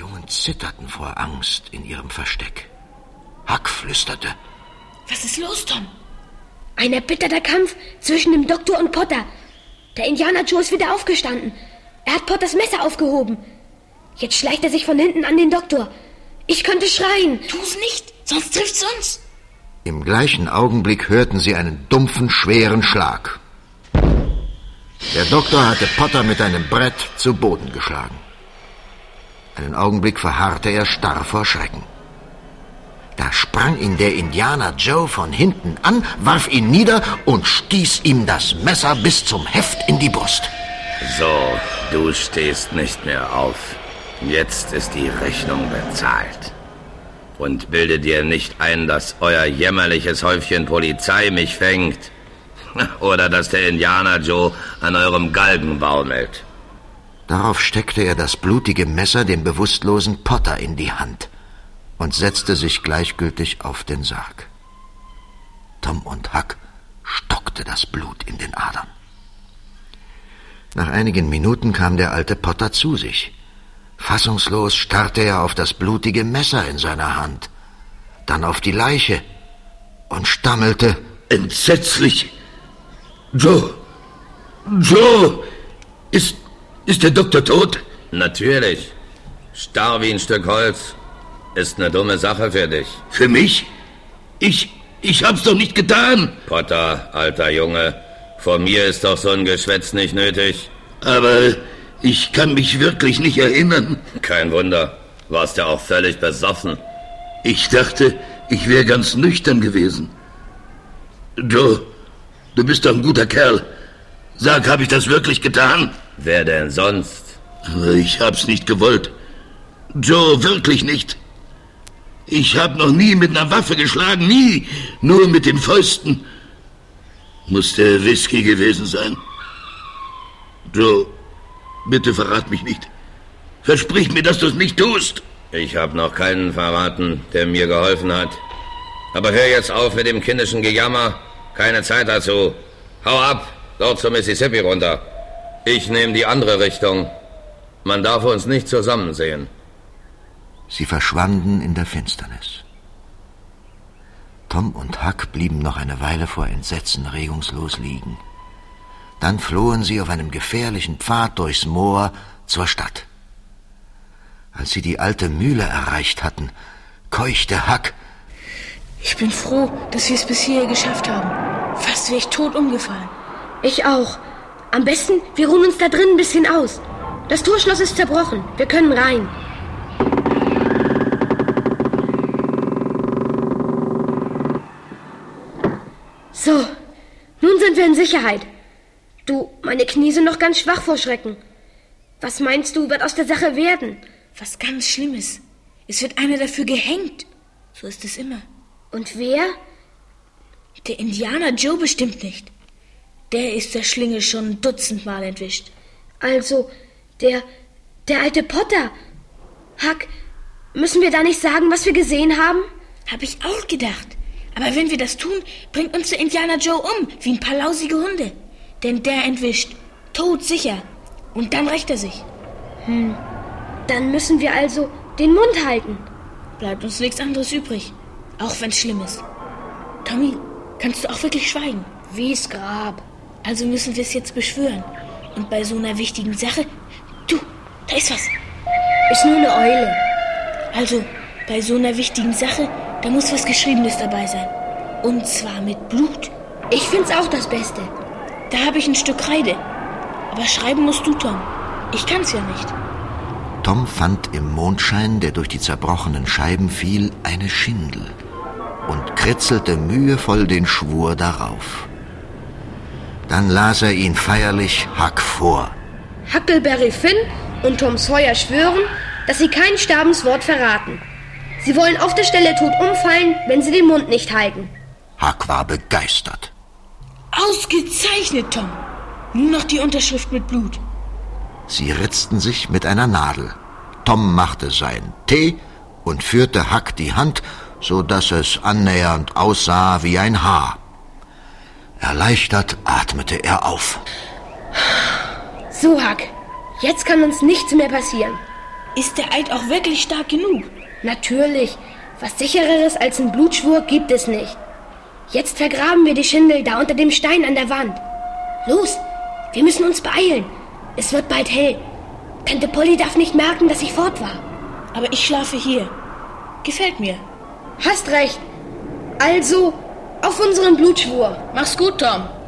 Jungen zitterten vor Angst in ihrem Versteck. Huck flüsterte: Was ist los, Tom? Ein erbitterter Kampf zwischen dem Doktor und Potter. Der Indianer Joe ist wieder aufgestanden. Er hat Potters Messer aufgehoben. Jetzt schleicht er sich von hinten an den Doktor. Ich könnte schreien. Tu's nicht, sonst trifft's uns. Im gleichen Augenblick hörten sie einen dumpfen, schweren Schlag. Der Doktor hatte Potter mit einem Brett zu Boden geschlagen. Einen Augenblick verharrte er starr vor Schrecken. Da sprang ihn der Indianer Joe von hinten an, warf ihn nieder und stieß ihm das Messer bis zum Heft in die Brust. So, du stehst nicht mehr auf. Jetzt ist die Rechnung bezahlt. Und bilde dir nicht ein, dass euer jämmerliches Häufchen Polizei mich fängt. Oder dass der Indianer Joe an eurem Galgen baumelt. Darauf steckte er das blutige Messer dem bewusstlosen Potter in die Hand und setzte sich gleichgültig auf den Sarg. Tom und Huck stockte das Blut in den Adern. Nach einigen Minuten kam der alte Potter zu sich. Fassungslos starrte er auf das blutige Messer in seiner Hand, dann auf die Leiche und stammelte: Entsetzlich! Joe! Ist der Doktor tot? Natürlich. Starr wie ein Stück Holz. Ist eine dumme Sache für dich. Für mich? Ich hab's doch nicht getan. Potter, alter Junge, vor mir ist doch so ein Geschwätz nicht nötig. Aber ich kann mich wirklich nicht erinnern. Kein Wunder. Warst ja auch völlig besoffen. Ich dachte, ich wäre ganz nüchtern gewesen. Joe, du bist doch ein guter Kerl. Sag, habe ich das wirklich getan? Wer denn sonst? Ich hab's nicht gewollt. Joe, wirklich nicht. Ich hab noch nie mit einer Waffe geschlagen, nie. Nur mit den Fäusten. Muss der Whisky gewesen sein. Joe, bitte verrat mich nicht. Versprich mir, dass du es nicht tust. Ich hab noch keinen verraten, der mir geholfen hat. Aber hör jetzt auf mit dem kindischen Gejammer. Keine Zeit dazu. Hau ab, dort zum Mississippi runter. Ich nehme die andere Richtung. Man darf uns nicht zusammen sehen. Sie verschwanden in der Finsternis. Tom und Huck blieben noch eine Weile vor Entsetzen regungslos liegen. Dann flohen sie auf einem gefährlichen Pfad durchs Moor zur Stadt. Als sie die alte Mühle erreicht hatten, keuchte Huck: Ich bin froh, dass wir es bis hierher geschafft haben. Fast wäre ich tot umgefallen. Ich auch. Am besten, wir ruhen uns da drin ein bisschen aus. Das Torschloss ist zerbrochen. Wir können rein. So, nun sind wir in Sicherheit. Du, meine Knie sind noch ganz schwach vor Schrecken. Was meinst du, wird aus der Sache werden? Was ganz Schlimmes. Es wird einer dafür gehängt. So ist es immer. Und wer? Der Indianer Joe bestimmt nicht. Der ist der Schlinge schon 1 Mal entwischt. Also, der alte Potter. Huck, müssen wir da nicht sagen, was wir gesehen haben? Hab ich auch gedacht. Aber wenn wir das tun, bringt uns der Indianer Joe um, wie ein paar lausige Hunde. Denn der entwischt. Todsicher. Und dann rächt er sich. Dann müssen wir also den Mund halten. Bleibt uns nichts anderes übrig. Auch wenn's schlimm ist. Tommy, kannst du auch wirklich schweigen? Wie's Grab. Also müssen wir es jetzt beschwören. Und bei so einer wichtigen Sache... Du, da ist was. Ist nur eine Eule. Also, bei so einer wichtigen Sache, da muss was Geschriebenes dabei sein. Und zwar mit Blut. Ich find's auch das Beste. Da habe ich ein Stück Kreide. Aber schreiben musst du, Tom. Ich kann's ja nicht. Tom fand im Mondschein, der durch die zerbrochenen Scheiben fiel, eine Schindel und kritzelte mühevoll den Schwur darauf. Dann las er ihn feierlich Huck vor. Huckleberry Finn und Tom Sawyer schwören, dass sie kein Sterbenswort verraten. Sie wollen auf der Stelle tot umfallen, wenn sie den Mund nicht halten. Huck war begeistert. Ausgezeichnet, Tom. Nur noch die Unterschrift mit Blut. Sie ritzten sich mit einer Nadel. Tom machte seinen Tee und führte Huck die Hand, so dass es annähernd aussah wie ein Haar. Erleichtert atmete er auf. So, Huck, jetzt kann uns nichts mehr passieren. Ist der Eid auch wirklich stark genug? Natürlich. Was Sichereres als ein Blutschwur gibt es nicht. Jetzt vergraben wir die Schindel da unter dem Stein an der Wand. Los, wir müssen uns beeilen. Es wird bald hell. Tante Polly darf nicht merken, dass ich fort war. Aber ich schlafe hier. Gefällt mir. Hast recht. Also, auf unseren Blutschwur. Mach's gut, Tom.